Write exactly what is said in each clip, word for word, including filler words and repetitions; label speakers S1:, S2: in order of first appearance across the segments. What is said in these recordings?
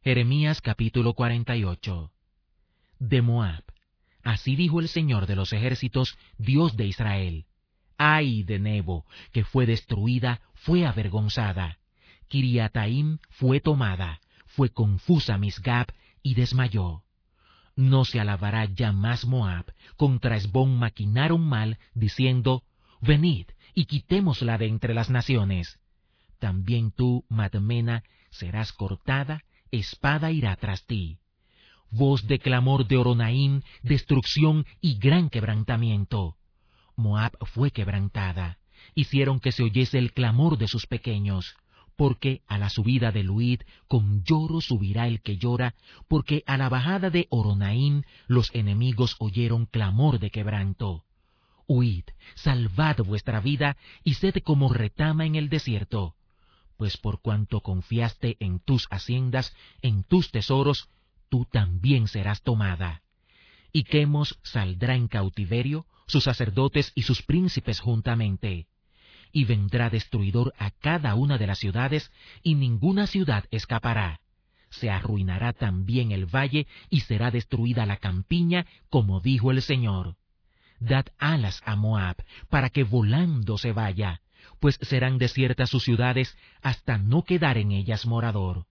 S1: Jeremías capítulo cuarenta y ocho. De Moab. Así dijo el Señor de los ejércitos, Dios de Israel. Ay de Nebo, que fue destruida, fue avergonzada. Kiriataim fue tomada, fue confusa Misgab y desmayó. No se alabará ya más Moab, contra Esbón maquinaron mal, diciendo, venid y quitémosla de entre las naciones. También tú, Madmena, serás cortada, espada irá tras ti. Voz de clamor de Horonaim, destrucción y gran quebrantamiento. Moab fue quebrantada, hicieron que se oyese el clamor de sus pequeños, porque a la subida de Luid con lloro subirá el que llora, porque a la bajada de Horonaim los enemigos oyeron clamor de quebranto. Huid, salvad vuestra vida, y sed como retama en el desierto. Pues por cuanto confiaste en tus haciendas, en tus tesoros, tú también serás tomada. Y Quemos saldrá en cautiverio, sus sacerdotes y sus príncipes juntamente. Y vendrá destruidor a cada una de las ciudades, y ninguna ciudad escapará. Se arruinará también el valle, y será destruida la campiña, como dijo el Señor. Dad alas a Moab, para que volando se vaya, pues serán desiertas sus ciudades, hasta no quedar en ellas morador.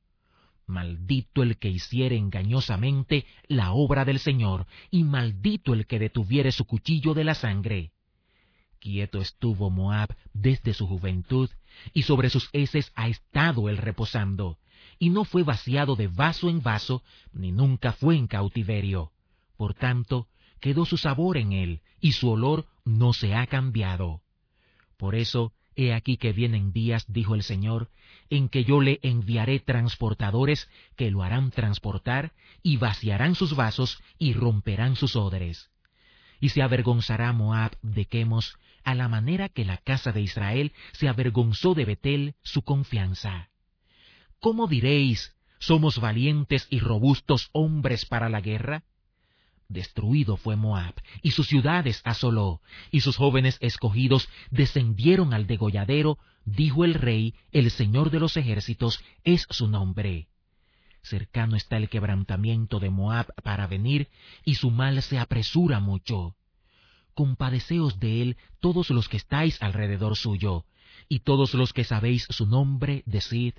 S1: Maldito el que hiciere engañosamente la obra del Señor, y maldito el que detuviere su cuchillo de la sangre. Quieto estuvo Moab desde su juventud, y sobre sus heces ha estado él reposando, y no fue vaciado de vaso en vaso, ni nunca fue en cautiverio. Por tanto, quedó su sabor en él, y su olor no se ha cambiado. Por eso, he aquí que vienen días, dijo el Señor, en que yo le enviaré transportadores que lo harán transportar, y vaciarán sus vasos, y romperán sus odres. Y se avergonzará Moab de Quemos, a la manera que la casa de Israel se avergonzó de Betel, su confianza. ¿Cómo diréis, somos valientes y robustos hombres para la guerra? Destruido fue Moab, y sus ciudades asoló, y sus jóvenes escogidos descendieron al degolladero, dijo el rey, el Señor de los ejércitos es su nombre. Cercano está el quebrantamiento de Moab para venir, y su mal se apresura mucho. Compadeceos de él todos los que estáis alrededor suyo, y todos los que sabéis su nombre, decid,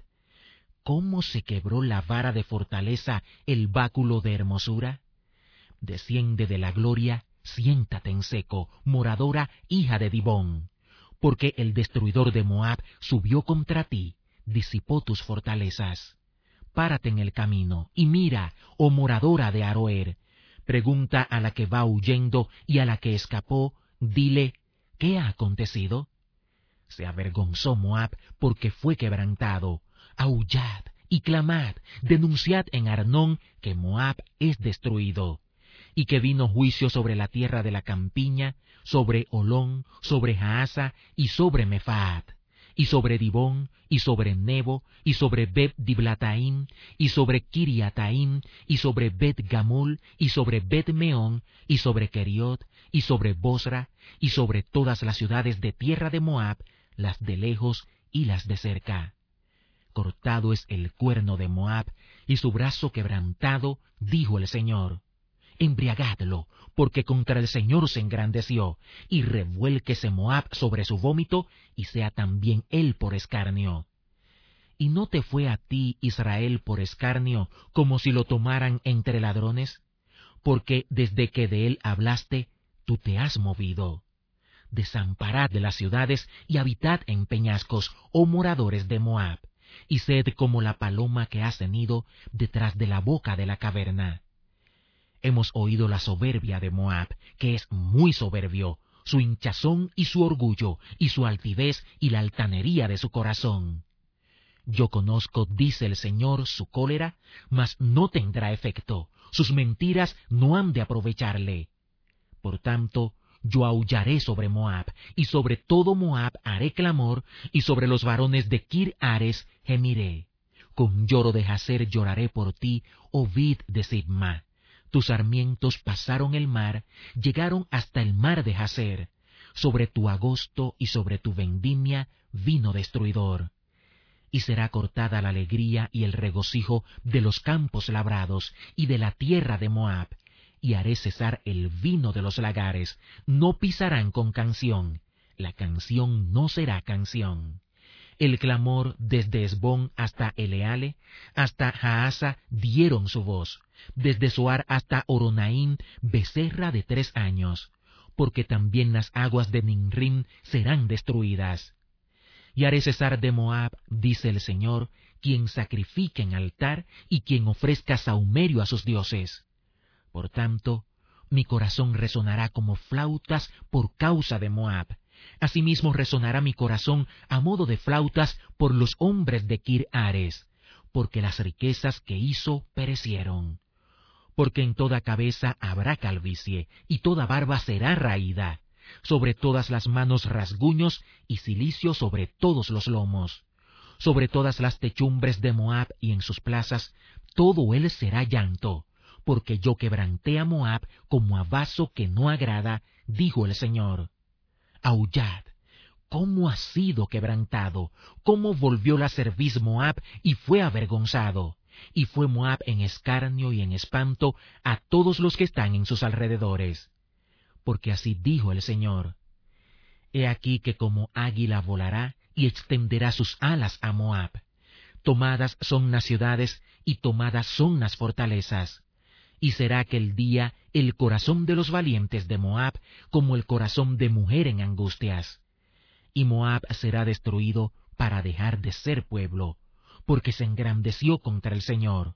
S1: ¿cómo se quebró la vara de fortaleza, el báculo de hermosura? Desciende de la gloria, siéntate en seco, moradora, hija de Dibón, porque el destruidor de Moab subió contra ti, disipó tus fortalezas. Párate en el camino, y mira, oh moradora de Aroer, pregunta a la que va huyendo y a la que escapó, dile, ¿qué ha acontecido? Se avergonzó Moab porque fue quebrantado. Aullad y clamad, denunciad en Arnón que Moab es destruido, y que vino juicio sobre la tierra de la campiña, sobre Olón, sobre Jaasa y sobre Mefaat, y sobre Dibón, y sobre Nebo, y sobre Bet Diblataim, y sobre Kiriataim, y sobre Bet Gamul, y sobre Bet Meón, y sobre Keriot, y sobre Bosra, y sobre todas las ciudades de tierra de Moab, las de lejos y las de cerca. Cortado es el cuerno de Moab, y su brazo quebrantado, dijo el Señor. Embriagadlo, porque contra el Señor se engrandeció, y revuélquese Moab sobre su vómito, y sea también él por escarnio. ¿Y no te fue a ti, Israel, por escarnio, como si lo tomaran entre ladrones? Porque desde que de él hablaste, tú te has movido. Desamparad de las ciudades y habitad en peñascos, oh moradores de Moab, y sed como la paloma que ha cenido detrás de la boca de la caverna. Hemos oído la soberbia de Moab, que es muy soberbio, su hinchazón y su orgullo, y su altivez y la altanería de su corazón. Yo conozco, dice el Señor, su cólera, mas no tendrá efecto, sus mentiras no han de aprovecharle. Por tanto, yo aullaré sobre Moab, y sobre todo Moab haré clamor, y sobre los varones de Kir Ares gemiré. Con lloro de Jazer lloraré por ti, oh vid de Sibma. Tus sarmientos pasaron el mar, llegaron hasta el mar de Jazer. Sobre tu agosto y sobre tu vendimia vino destruidor. y será cortada la alegría y el regocijo de los campos labrados y de la tierra de Moab, y haré cesar el vino de los lagares, no pisarán con canción, la canción no será canción. El clamor desde Esbón hasta Eleale, hasta Jaasa dieron su voz, desde Zoar hasta Horonaim, becerra de tres años, porque también las aguas de Nimrim serán destruidas. Y haré cesar de Moab, dice el Señor, quien sacrifique en altar y quien ofrezca sahumerio a sus dioses. Por tanto, mi corazón resonará como flautas por causa de Moab. Asimismo resonará mi corazón a modo de flautas por los hombres de Kir Ares, porque las riquezas que hizo perecieron. Porque en toda cabeza habrá calvicie, y toda barba será raída, sobre todas las manos rasguños y cilicio sobre todos los lomos. Sobre todas las techumbres de Moab y en sus plazas, todo él será llanto, porque yo quebranté a Moab como a vaso que no agrada, dijo el Señor. Aullad, cómo ha sido quebrantado, cómo volvió la cerviz Moab y fue avergonzado, y fue Moab en escarnio y en espanto a todos los que están en sus alrededores. Porque así dijo el Señor: He aquí que como águila volará y extenderá sus alas a Moab. Tomadas son las ciudades y tomadas son las fortalezas. Y será aquel día el corazón de los valientes de Moab como el corazón de mujer en angustias. Y Moab será destruido para dejar de ser pueblo, porque se engrandeció contra el Señor.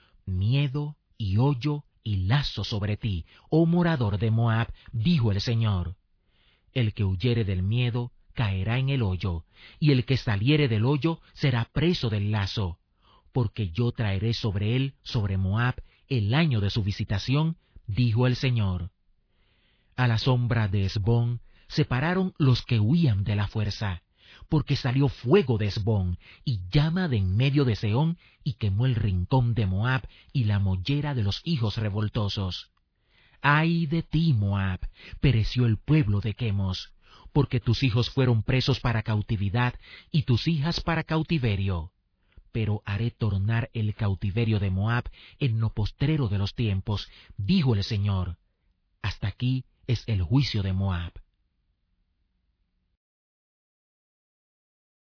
S1: Miedo y hoyo y lazo sobre ti, oh morador de Moab, dijo el Señor. El que huyere del miedo caerá en el hoyo, y el que saliere del hoyo será preso del lazo, porque yo traeré sobre él, sobre Moab, el año de su visitación, dijo el Señor. A la sombra de Esbón se pararon los que huían de la fuerza, porque salió fuego de Esbón, y llama de en medio de Sehón, y quemó el rincón de Moab, y la mollera de los hijos revoltosos. ¡Ay de ti, Moab! Pereció el pueblo de Quemos, porque tus hijos fueron presos para cautividad, y tus hijas para cautiverio. Pero haré tornar el cautiverio de Moab en lo postrero de los tiempos, dijo el Señor. Hasta aquí es el juicio de Moab.